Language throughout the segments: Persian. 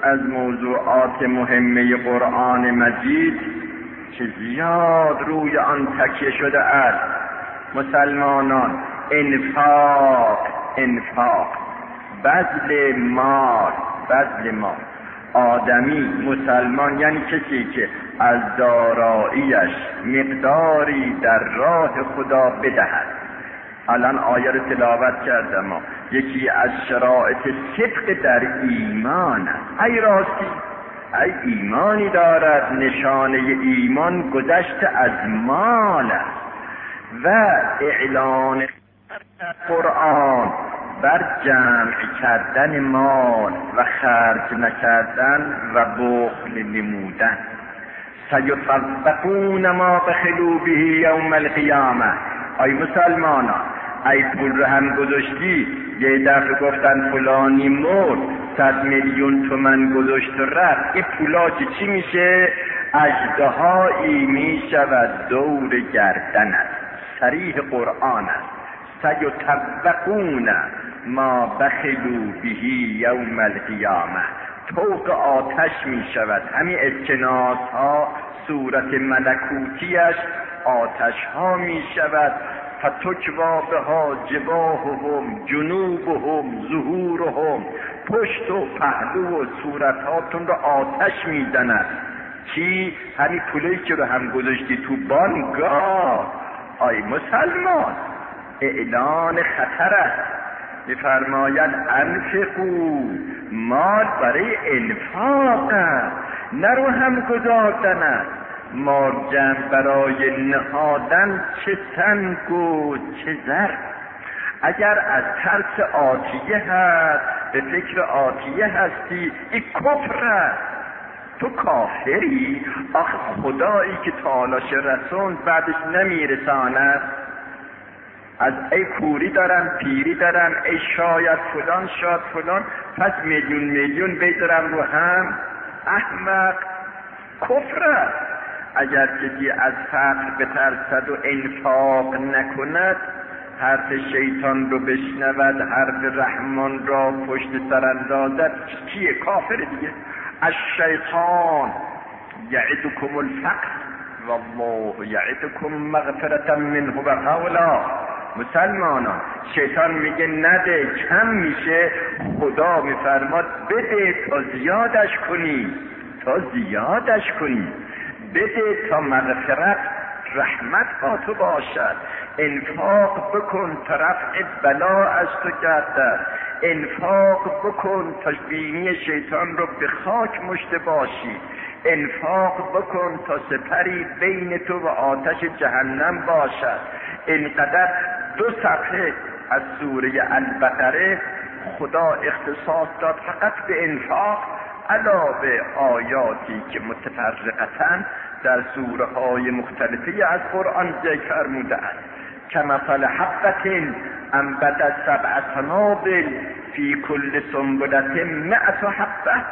از موضوعات مهمه قرآن مجید که زیاد روی آن تکیه شده است. مسلمانان انفاق، بذل مال. آدمی مسلمان یعنی کسی که از داراییش مقداری در راه خدا بدهد. الان آیه رو تلاوت کردم. یکی از شرایط صدق در ایمان است. ای راستی، ای ایمانی دارد، نشانه ایمان گذشت از مال است و اعلان قرآن بر جمع کردن مال و خرج نکردن و بخل نمودن. سیطبقون ما بخلوا به یوم القیامه. ای مسلمانان، ای پول رو هم گذاشتی، یه دفعه گفتن فلانی مرد، 100 میلیون تومان گذاشت و رفت، این پولا چی میشه؟ اژدهایی میشود دور گردنت. صریح قرآن است. سیطبقون ما بخلوا به یوم القیامه. طوق آتش می شود. همین اسکناس ها صورت ملکوتیش آتش ها می شود. فتکوا بها جباههم جنوبهم ظهورهم. پشت و پهلو و صورت هاتون رو آتش می زند. چی؟ همین پولی که رو هم گذاشتی تو بانگاه. آی مسلمان، اعلان خطر است. می‌فرماید انفقوا، مال برای انفاق است، نه رو هم گذاشتن است. مال جمع برای نهادن چه سنگ و چه زر. اگر از ترس آتیه هست، به فکر آتیه هستی، این کفر است. تو کافری. آخه خدایی که تالاش رسون بعدش نمیرساند. از ای کوری دارم، پیری دارم، ای شاید فلان شاد فلان، پس میلیون بذارم رو هم. احمق، کفر است. اگر کسی از فقر بترسد و انفاق نکند، حرف شیطان رو بشنود، حرف رحمان را پشت سر اندازد، کیه؟ کافر دیگه. الشیطان یعدکم الفقر والله یعدکم مغفرة منه و قولا. مسلمانان، شیطان میگه نده، کم میشه، خدا میفرماد بده تا زیادش کنی، بده تا مغفرت رحمت با تو باشد. انفاق بکن تا رفع بلا از تو گردد. انفاق بکن تا بینی شیطان رو به خاک مشته باشی. انفاق بکن تا سپری بین تو و آتش جهنم باشد. اینقدر 2 صفحه از سوره البقره خدا اختصاص داد فقط به انفاق، علاوه آیاتی که متفرقتاً در سوره های مختلفی از قرآن ذکر فرموده است. کمثل حبة انبتت 7 سنابل فی کل سنبلة 100 حبة.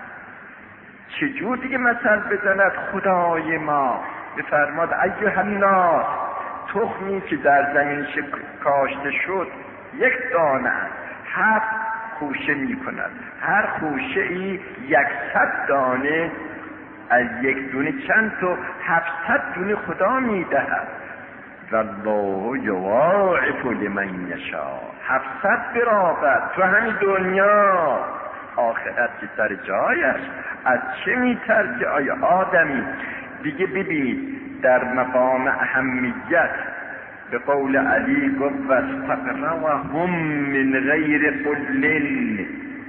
چجور دیگه مثل بزند خدای ما؟ بفرماد ایها الناس، تخمی که در زمین کاشته شد 1 دانه 7 خوشه می کند. هر خوشه ای 100 دانه، از 1 دونه چند تا 700 دونه خدا می دهد. والله یضاعف لمن یشاء. 700 برابر تو همین دنیا. آخرت که سر جایش، از چه میترسی آیا آدمی؟ دیگه ببینید در مقام اهمیت به قول علی گفت واستقرهم من غیر قل.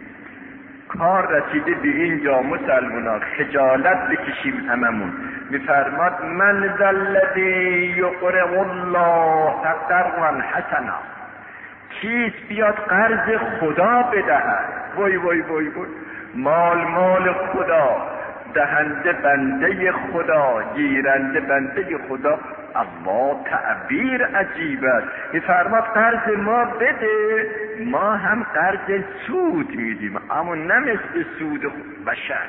کار رسیده به اینجا مسلمانان، خجالت بکشیم هممون. میفرماد من ذا الذی یقرض الله قرضا حسنا. کیست بیاد قرض خدا بدهد؟ وای وای وای وای. مال خدا، دهنده بنده خدا، گیرنده بنده خدا. الله تعبیر عجیب است. میفرماد قرض ما بده، ما هم قرض سود میدیم، اما نه مثل سود بشر.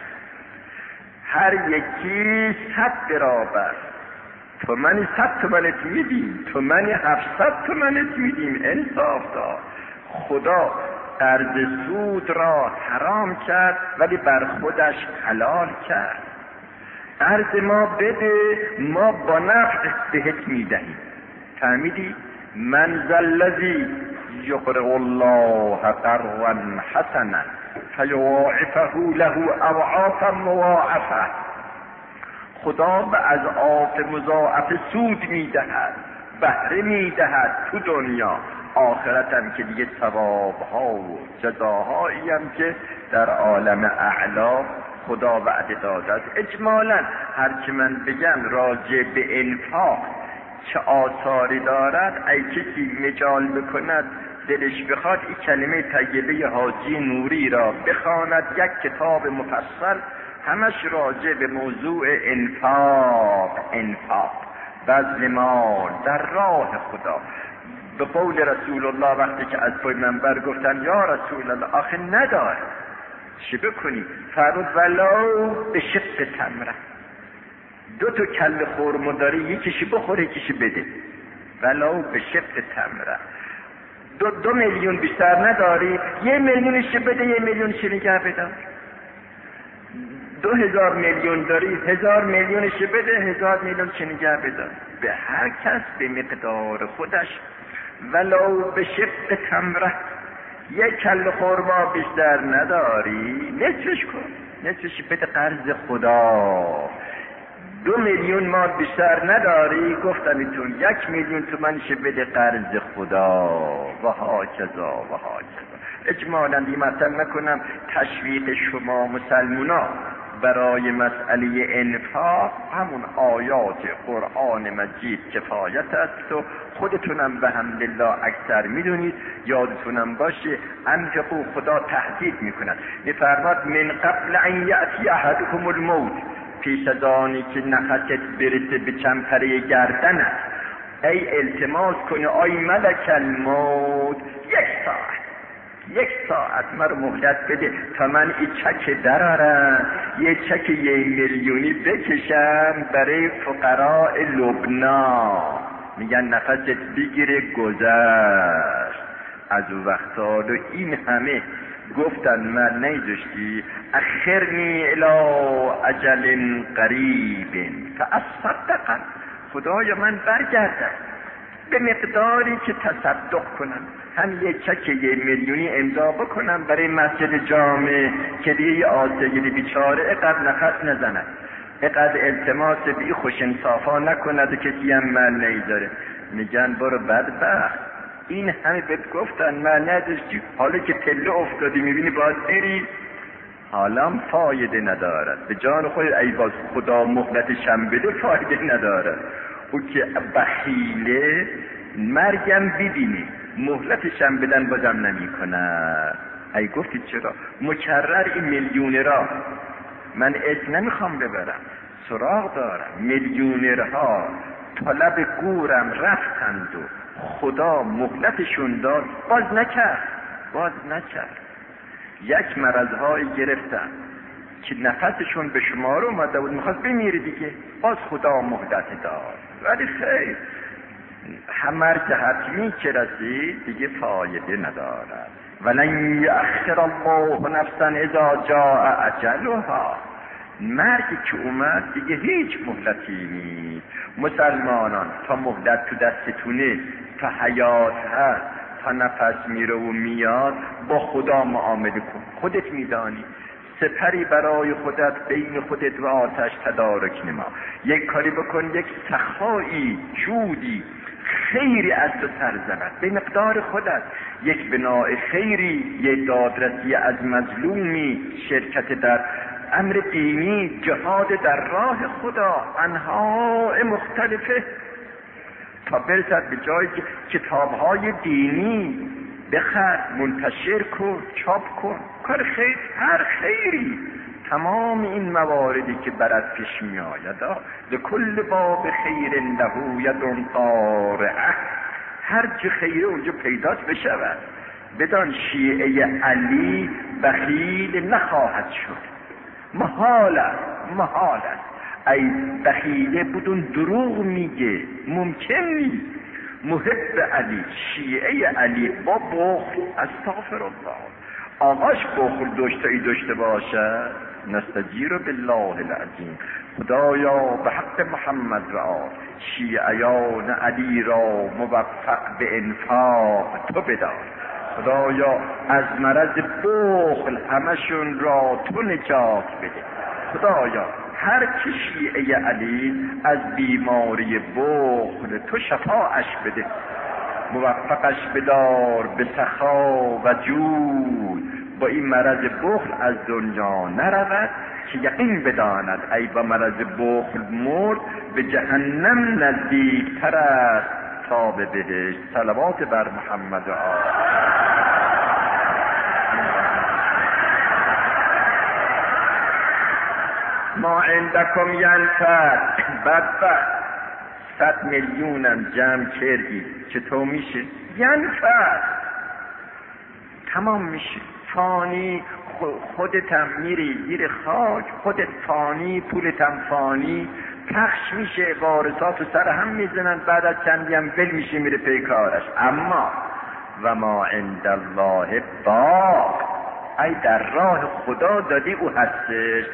هر یکی 100 برابر. تو من 100 تومنت میدیم، تو من 700 تومنت میدیم. انصاف دار. خدا قرض سود را حرام کرد ولی بر خودش حلال کرد. قرض ما بده، ما با نفع بهت میدهیم. فهمیدی؟ من ذا الذی یقرض الله قرضا حسنا فیضاعفه له اضعافا مضاعفه. خدا به اضعاف مضاعف سود میدهد، بهره میدهد تو دنیا، آخرت هم که دیگه ثوابها و جزاهایی هم که در عالم اعلا خدا وعده داده است. اجمالا هرچی من بگم راجع به انفاق چه آثاری دارد، ای کسی مجال بکند دلش بخواد این کلمه طیبه حاجی نوری را بخواند، یک کتاب مفصل همش راجع به موضوع انفاق بذل مال در راه خدا. به قول رسول الله وقتی که از پای منبر گفتن یا رسول الله آخه نداره چی بکنی؟ فرمود ولو به شق تمره، 2 کله خرما داری یکیشی بخور یکیشی بده، ولو به شق تمره. 2 میلیون بیشتر نداری 1 میلیونش بده، 1 میلیونش نگه بدار. 2000 میلیون داری 1000 میلیونش بده، 1000 میلیونش نگه بدار. به هر کس به مقدار خودش. ولو به شق تمره، 1 کله خرما بیشتر نداری نصفش کن، نصفش بده قرض خدا. 2 میلیون مال بیشتر نداری، گفتم ایتون 1 میلیون تومنش بده قرض خدا و ها کذا و ها کذا. اجمالا دی مطلب نکنم تشویق شما مسلمونا برای مسئله انفاق همون آیات قرآن مجید کفایت است و خودتونم به حمدالله اکثر میدونید. یادتونم باشه انفقوا خدا تهدید میکند، میفرماد من قبل ان یأتی احدکم الموت، پیش از آنی که نفست برسه به چمپره گردنت، ای التماس کنی آی ملک الموت 1 ساعت من رو مهلت بده تا من این چک درارم، یه چک 1 میلیونی بکشم برای فقراء لبنان. میگن نفست بگیره گذشت از اون وقتا. و این همه گفتن من نیداشتی اخرنی الی اجل قریب فاصدق، خدایا من برگردم به مقداری که تصدق کنم، هم یه چک 1 میلیونی امضا بکنم برای مسجد جامع که دیگه آسیری بیچاره اقدر نفس نزند، اقدر التماس بی خوش انصافا نکند و کسی هم من نیداره. میگن برو بدبخت، این همه بهت گفتن من نداشتی، حالا که پله افتادی میبینی باید بری، حالا فایده ندارد. به جان خود ای باز خدا مهلتشم بده فایده ندارد. او که بخیله مرگم ببینی مهلتشم بدن بازم نمی کنه. ای گفتی چرا؟ مکرر این میلیونرها، من اسم نمیخوام ببرم، سراغ دارم، میلیونرها طلب گورم رفتند و خدا مهلتشون داد باز نکرد. یک مرضهایی گرفتن که نفسشون به شمار اومده بود، میخواست بمیره دیگه، باز خدا مهلت داد. ولی خیر مرگ حتمی که رسید دیگه فایده ندارد. ولن یأخر الله نفسا اذا جاء اجلها، مرگی که اومد دیگه هیچ مهلتی نیست. مسلمانان تا مهلت تو دستتونه، تا حیات هست، تا نفس میره و میاد، با خدا معامله کن. خودت میدانی سپری برای خودت بین خودت و آتش تدارک نما. یک کاری بکن، یک سخایی، جودی، خیری از تو سر زند به مقدار خودت، یک بناء خیری، یک دادرسی از مظلومی، شرکت در امر دینی، جهاد در راه خدا، انواع مختلفه، تا برسد به جایی که کتابهای دینی بخر، منتشر کن، چاپ کن، کار خیر، هر خیری، تمام این مواردی که برات پیش می آید، لکل باب خیر له ید قارعه، هر چه خیره اونجا پیداست بشود. بدان شیعه علی بخیل نخواهد شد، محال است. ای بخیله بدون دروغ میگه، ممکن نیست. محب علی، شیعه علی با بخل، استغفر الله. آقاش بخل داشته باشه، نستجیر بالله العظیم. خدایا به حق محمد را شیعیان علی را موفق به انفاق تو بدار. خدایا از مرض بخل همشون را تو نجات بده. خدایا هر کی شیعه علی از بیماری بخل تو شفاعش بده، موفقش بدار به سخا و جود، با این مرض بخل از دنیا نرود که یقین بداند ای با مرض بخل مرد به جهنم نزدیکتر است تا به بهشت. صلوات بر محمد و آل. ما عندکم ینفد. بدبخت 100 میلیونم جمع کردی چطور میشه؟ ینفد، تمام میشه، فانی. خودتم میری زیر خاک، خودت فانی، پولتم فانی، پخش میشه، وارثات سر هم میزنن، بعد از چندی هم ول میشه میره پی کارش. اما و ما عند الله باق، ای در راه خدا دادی او هستش.